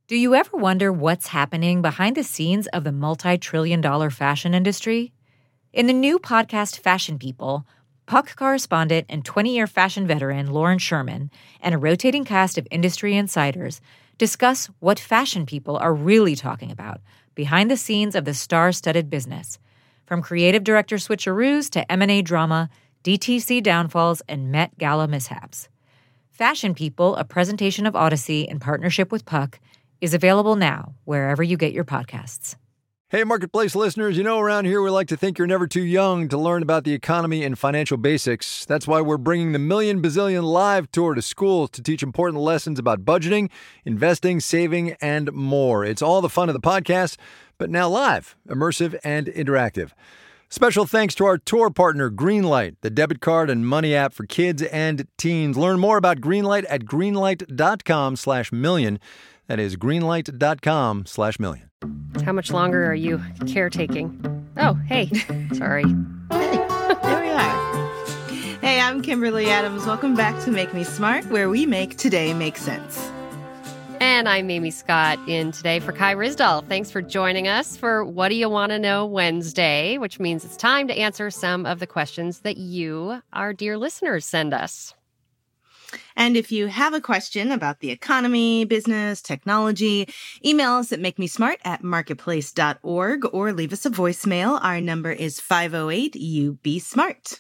Do you ever wonder what's happening behind the scenes of the multi-trillion-dollar fashion industry? In the new podcast Fashion People, Puck correspondent and 20-year fashion veteran Lauren Sherman and a rotating cast of industry insiders discuss what fashion people are really talking about behind the scenes of the star-studded business, from creative director switcheroos to M&A drama, DTC downfalls, and Met Gala mishaps. Fashion People, a presentation of Odyssey in partnership with Puck, is available now wherever you get your podcasts. Hey, Marketplace listeners, you know around here we like to think you're never too young to learn about the economy and financial basics. That's why we're bringing the Million Bazillion Live Tour to schools to teach important lessons about budgeting, investing, saving, and more. It's all the fun of the podcast, but now live, immersive, and interactive. Special thanks to our tour partner, Greenlight, the debit card and money app for kids and teens. Learn more about Greenlight at greenlight.com/million. That is greenlight.com/million. How much longer are you caretaking? Oh, hey. Sorry. Hey, there we are. Hey, I'm Kimberly Adams. Welcome back to Make Me Smart, where we make today make sense. And I'm Amy Scott in today for Kai Risdall. Thanks for joining us for What Do You Want to Know Wednesday, which means it's time to answer some of the questions that you, our dear listeners, send us. And if you have a question about the economy, business, technology, email us at makemesmart@marketplace.org or leave us a voicemail. Our number is 508-YOU-BE-SMART.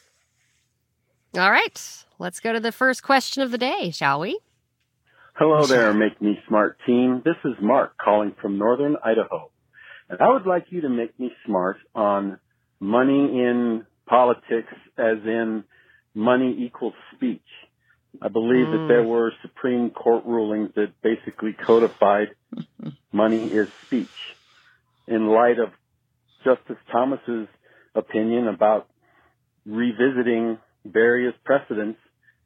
All right, let's go to the first question of the day, shall we? Hello there, Make Me Smart team. This is Mark calling from northern Idaho. And I would like you to make me smart on money in politics, as in money equals speech. I believe that there were Supreme Court rulings that basically codified money is speech. In light of Justice Thomas's opinion about revisiting various precedents,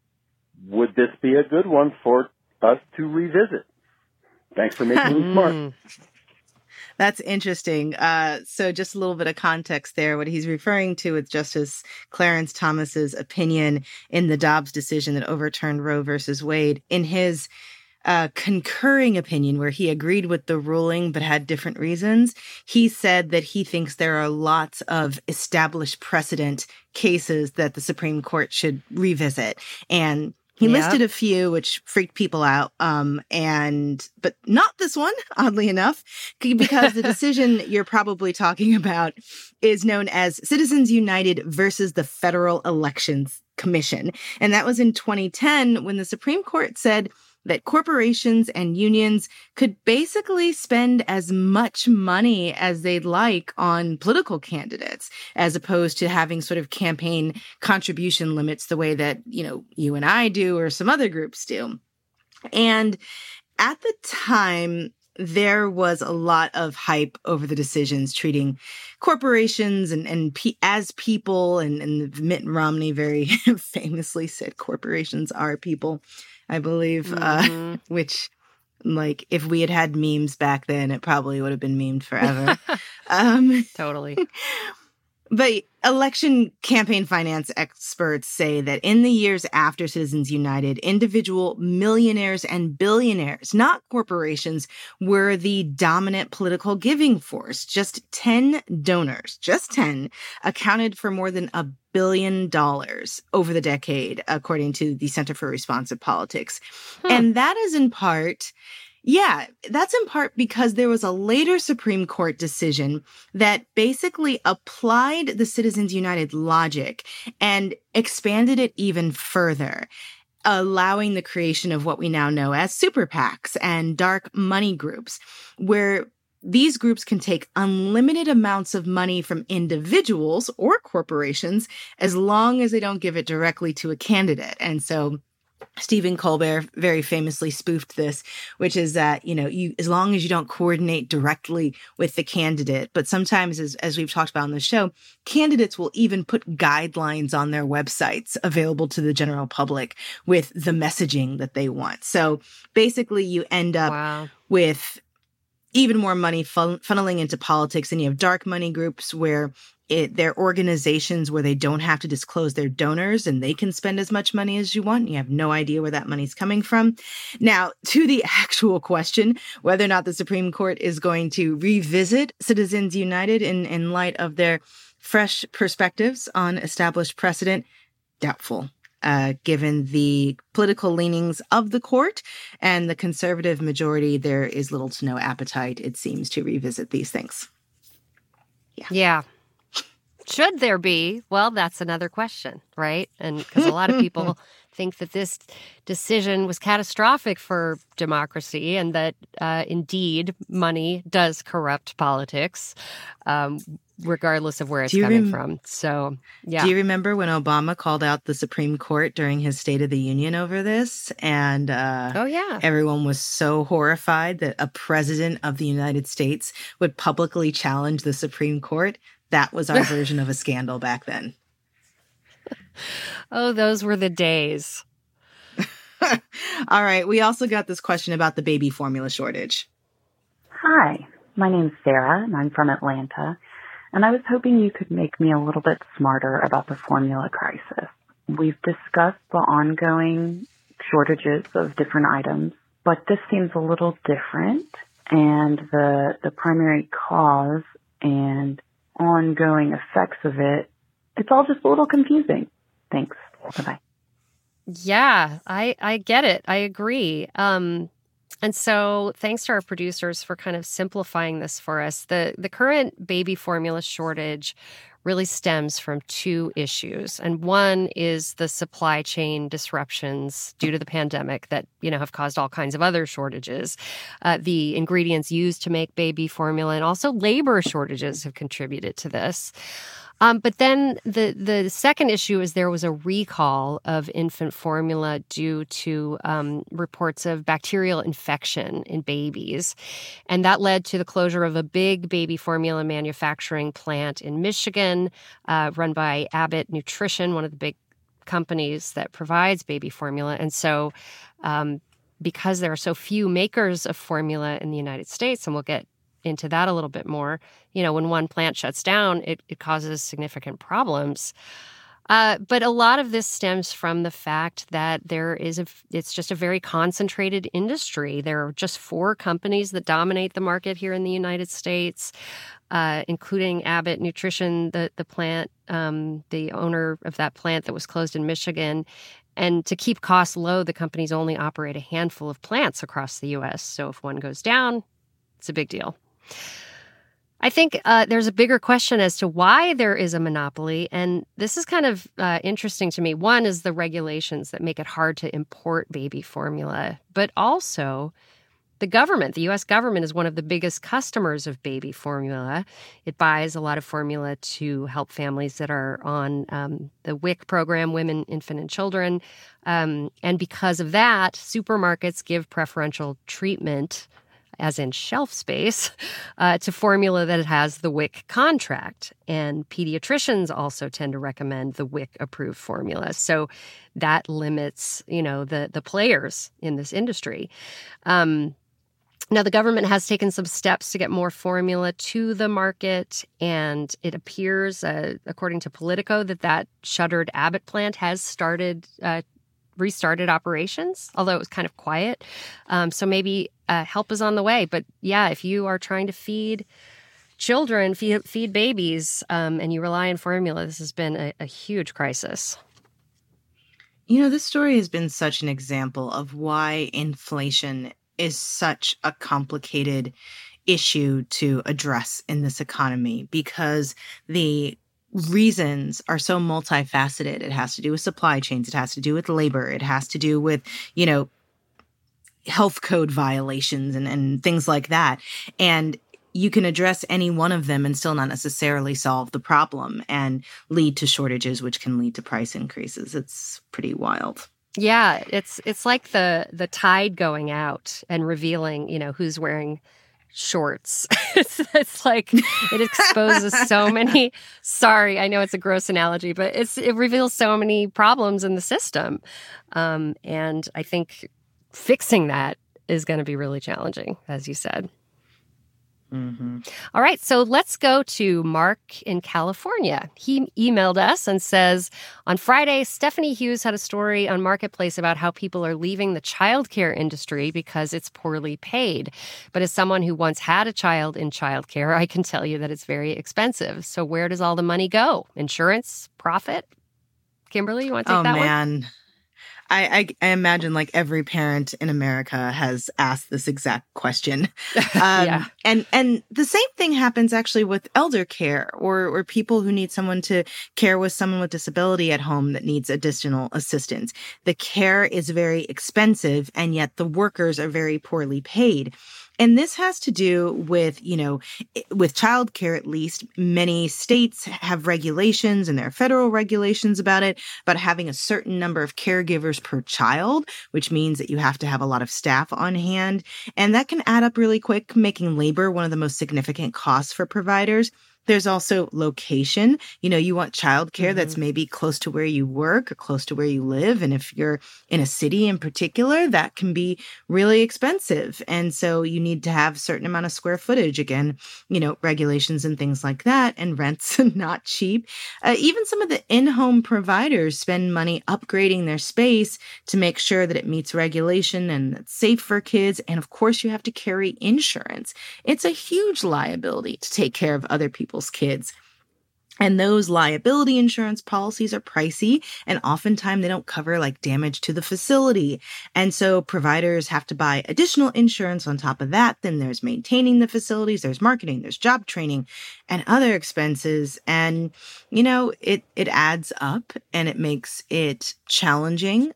would this be a good one for us to revisit? Thanks for making me smart. That's interesting. So just a little bit of context there. What he's referring to with Justice Clarence Thomas's opinion in the Dobbs decision that overturned Roe versus Wade, in his concurring opinion where he agreed with the ruling but had different reasons, he said that he thinks there are lots of established precedent cases that the Supreme Court should revisit. And he listed a few, which freaked people out, but not this one, oddly enough, because the decision you're probably talking about is known as Citizens United versus the Federal Elections Commission. And that was in 2010 when the Supreme Court said that corporations and unions could basically spend as much money as they'd like on political candidates, as opposed to having sort of campaign contribution limits the way that, you know, you and I do or some other groups do. And at the time, there was a lot of hype over the decisions treating corporations as people, and Mitt Romney very famously said corporations are people, I believe, which, like, if we had had memes back then, it probably would have been memed forever. Totally. But election campaign finance experts say that in the years after Citizens United, individual millionaires and billionaires, not corporations, were the dominant political giving force. Just 10 donors, just 10, accounted for more than $1 billion over the decade, according to the Center for Responsive Politics. And that is in part... that's in part because there was a later Supreme Court decision that basically applied the Citizens United logic and expanded it even further, allowing the creation of what we now know as super PACs and dark money groups, where these groups can take unlimited amounts of money from individuals or corporations as long as they don't give it directly to a candidate. And so Stephen Colbert very famously spoofed this, which is that, you know, as long as you don't coordinate directly with the candidate, but sometimes, as we've talked about on the show, candidates will even put guidelines on their websites available to the general public with the messaging that they want. So basically you end up with even more money funneling into politics, and you have dark money groups where They're organizations where they don't have to disclose their donors and they can spend as much money as you want. You have no idea where that money's coming from. Now, to the actual question, whether or not the Supreme Court is going to revisit Citizens United in light of their fresh perspectives on established precedent, doubtful. Given the political leanings of the court and the conservative majority, there is little to no appetite, it seems, to revisit these things. Yeah. Should there be? Well, that's another question, right? And because a lot of people think that this decision was catastrophic for democracy and that indeed money does corrupt politics, regardless of where it's coming from. So, yeah. Do you remember when Obama called out the Supreme Court during his State of the Union over this? And everyone was so horrified that a president of the United States would publicly challenge the Supreme Court. That was our version of a scandal back then. Oh, those were the days. All right. We also got this question about the baby formula shortage. Hi, my name's Sarah, and I'm from Atlanta. And I was hoping you could make me a little bit smarter about the formula crisis. We've discussed the ongoing shortages of different items, but this seems a little different. And the primary cause and ongoing effects of it, it's all just a little confusing. Thanks. Bye-bye. Yeah, I get it. I agree. And so thanks to our producers for kind of simplifying this for us. The current baby formula shortage really stems from two issues. And one is the supply chain disruptions due to the pandemic that, have caused all kinds of other shortages. The ingredients used to make baby formula and also labor shortages have contributed to this. But then the second issue is there was a recall of infant formula due to reports of bacterial infection in babies. And that led to the closure of a big baby formula manufacturing plant in Michigan, run by Abbott Nutrition, one of the big companies that provides baby formula. And so because there are so few makers of formula in the United States, and we'll get into that a little bit more, when one plant shuts down, it causes significant problems. But a lot of this stems from the fact that it's just a very concentrated industry. There are just 4 companies that dominate the market here in the United States, including Abbott Nutrition, the plant, the owner of that plant that was closed in Michigan. And to keep costs low, the companies only operate a handful of plants across the U.S. So if one goes down, it's a big deal. I think there's a bigger question as to why there is a monopoly, and this is kind of interesting to me. One is the regulations that make it hard to import baby formula, but also the government. The U.S. government is one of the biggest customers of baby formula. It buys a lot of formula to help families that are on the WIC program, Women, Infant, and Children, and because of that, supermarkets give preferential treatment, as in shelf space, to formula that has the WIC contract. And pediatricians also tend to recommend the WIC-approved formula. So that limits, the players in this industry. Now, the government has taken some steps to get more formula to the market, and it appears, according to Politico, that shuttered Abbott plant has restarted operations, although it was kind of quiet. So maybe help is on the way. But yeah, if you are trying to feed children, feed babies, and you rely on formula, this has been a huge crisis. This story has been such an example of why inflation is such a complicated issue to address in this economy, because the reasons are so multifaceted. It has to do with supply chains. It has to do with labor. It has to do with, health code violations and things like that. And you can address any one of them and still not necessarily solve the problem and lead to shortages, which can lead to price increases. It's pretty wild. Yeah, it's like the tide going out and revealing, who's wearing shorts. It's like it exposes so many. Sorry, I know it's a gross analogy, but it reveals so many problems in the system, and I think fixing that is going to be really challenging, as you said. Mm-hmm. All right, so let's go to Mark in California. He emailed us and says, on Friday, Stephanie Hughes had a story on Marketplace about how people are leaving the childcare industry because it's poorly paid. But as someone who once had a child in childcare, I can tell you that it's very expensive. So where does all the money go? Insurance? Profit? Kimberly, you want to take that one? Oh, man. I imagine like every parent in America has asked this exact question. Yeah. And the same thing happens actually with elder care or people who need someone to care with someone with disability at home that needs additional assistance. The care is very expensive, and yet the workers are very poorly paid. And this has to do with, with childcare, at least. Many states have regulations, and there are federal regulations about it, about having a certain number of caregivers per child, which means that you have to have a lot of staff on hand. And that can add up really quick, making labor one of the most significant costs for providers. There's also location. You want childcare that's maybe close to where you work or close to where you live. And if you're in a city in particular, that can be really expensive. And so you need to have a certain amount of square footage. Again, regulations and things like that. And rent's not cheap. Even some of the in-home providers spend money upgrading their space to make sure that it meets regulation and it's safe for kids. And of course, you have to carry insurance. It's a huge liability to take care of other people's kids. And those liability insurance policies are pricey, and oftentimes they don't cover like damage to the facility. And so providers have to buy additional insurance on top of that. Then there's maintaining the facilities, there's marketing, there's job training and other expenses. And, it adds up and it makes it challenging.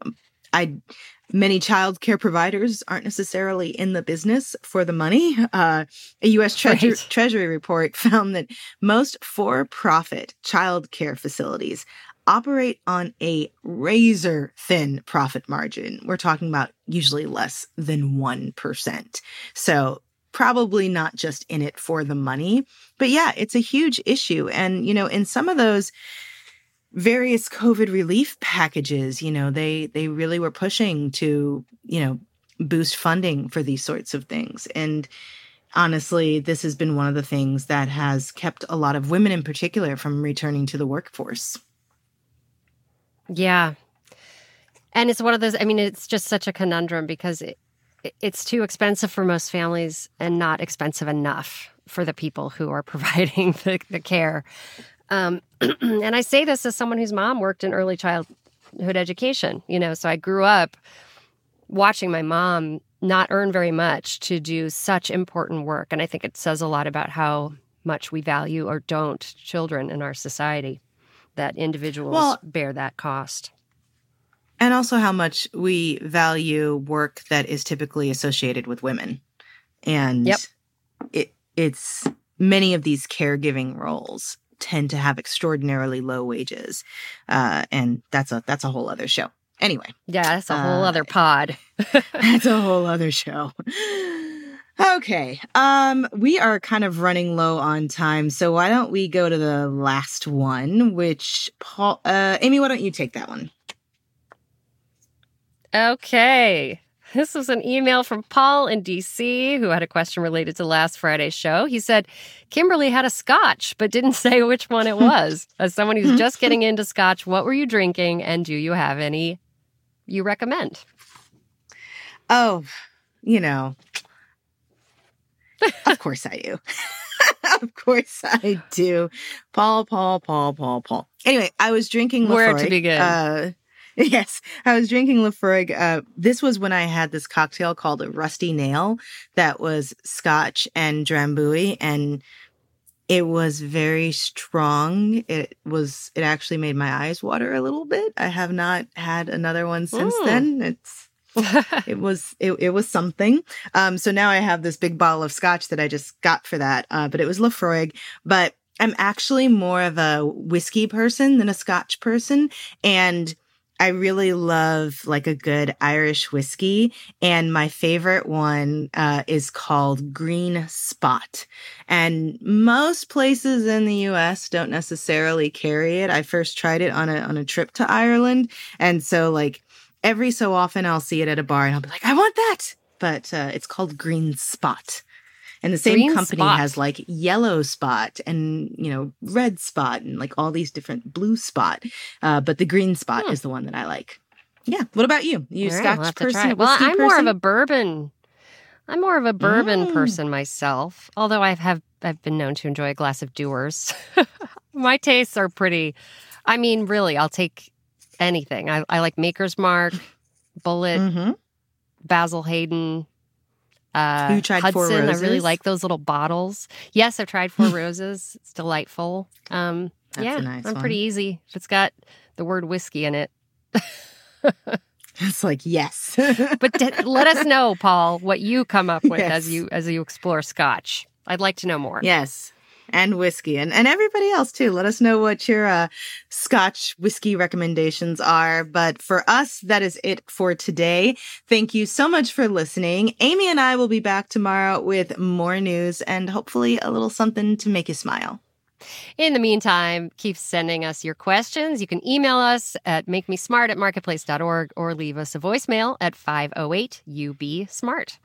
Many child care providers aren't necessarily in the business for the money. A U.S. Treasury report found that most for-profit child care facilities operate on a razor-thin profit margin. We're talking about usually less than 1%. So probably not just in it for the money. But yeah, it's a huge issue. And, in some of those various COVID relief packages, they really were pushing to, boost funding for these sorts of things. And honestly, this has been one of the things that has kept a lot of women in particular from returning to the workforce. Yeah. And it's one of those, it's just such a conundrum because it's too expensive for most families and not expensive enough for the people who are providing the care. And I say this as someone whose mom worked in early childhood education, so I grew up watching my mom not earn very much to do such important work. And I think it says a lot about how much we value or don't children in our society, that individuals bear that cost. And also how much we value work that is typically associated with women. And it's many of these caregiving roles tend to have extraordinarily low wages. And that's a whole other show. Anyway. Yeah, that's a whole other pod. That's a whole other show. Okay. We are kind of running low on time. So why don't we go to the last one, which Amy, why don't you take that one? Okay. This was an email from Paul in D.C. who had a question related to last Friday's show. He said, Kimberly had a scotch, but didn't say which one it was. As someone who's just getting into scotch, what were you drinking, and do you have any you recommend? Oh, of course I do. Of course I do. Paul. Anyway, I was drinking Lefroy. Where to begin? Yes, I was drinking Lefroy. This was when I had this cocktail called a Rusty Nail that was scotch and drambuie, and it was very strong. It actually made my eyes water a little bit. I have not had another one since then. It was something. So now I have this big bottle of scotch that I just got for that. But it was Lefroy. But I'm actually more of a whiskey person than a scotch person. And I really love like a good Irish whiskey. And my favorite one is called Green Spot. And most places in the U.S. don't necessarily carry it. I first tried it on a trip to Ireland. And so like every so often I'll see it at a bar and I'll be like, I want that. But it's called Green Spot. And the same Green company Spot. has like Yellow Spot and, Red Spot and like all these different Blue Spot. But the Green Spot is the one that I like. Yeah. What about you? You All right, Scotch we'll have to try person? it. Well, whiskey I'm more of person? a bourbon. I'm more of a bourbon person myself, although I've been known to enjoy a glass of Dewar's. My tastes are pretty. I mean, really, I'll take anything. I like Maker's Mark, Bullet, Mhm. Basil Hayden. You tried Hudson. Four I really Roses? like those little bottles. Yes, I've tried Four Roses. It's delightful. That's yeah, a nice I'm one. pretty easy. If it's got the word whiskey in it. It's like, yes. But let us know, Paul, what you come up with Yes. as you explore Scotch. I'd like to know more. Yes. And whiskey. And everybody else, too. Let us know what your Scotch whiskey recommendations are. But for us, that is it for today. Thank you so much for listening. Amy and I will be back tomorrow with more news and hopefully a little something to make you smile. In the meantime, keep sending us your questions. You can email us at makemesmart@marketplace.org or leave us a voicemail at 508-UB-SMART.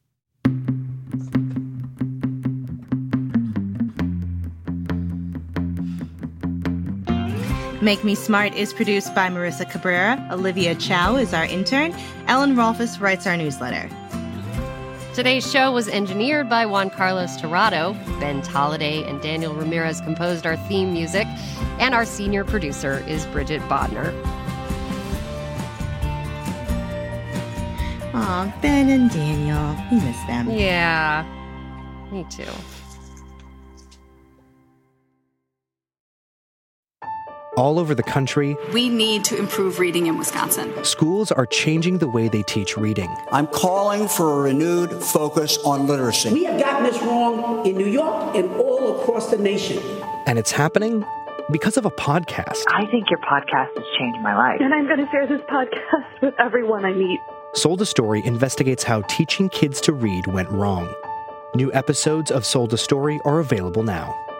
Make Me Smart is produced by Marissa Cabrera. Olivia Chow is our intern. Ellen Rolfes writes our newsletter. Today's show was engineered by Juan Carlos Torrado. Ben Tolliday and Daniel Ramirez composed our theme music. And our senior producer is Bridget Bodner. Aw, Ben and Daniel. We miss them. Yeah, me too. All over the country, We need to improve reading in Wisconsin. schools are changing the way they teach reading. I'm calling for a renewed focus on literacy. We have gotten this wrong in New York and all across the nation. And it's happening because of a podcast. I think your podcast has changed my life. And I'm going to share this podcast with everyone I meet. Sold a Story investigates how teaching kids to read went wrong. New episodes of Sold a Story are available now.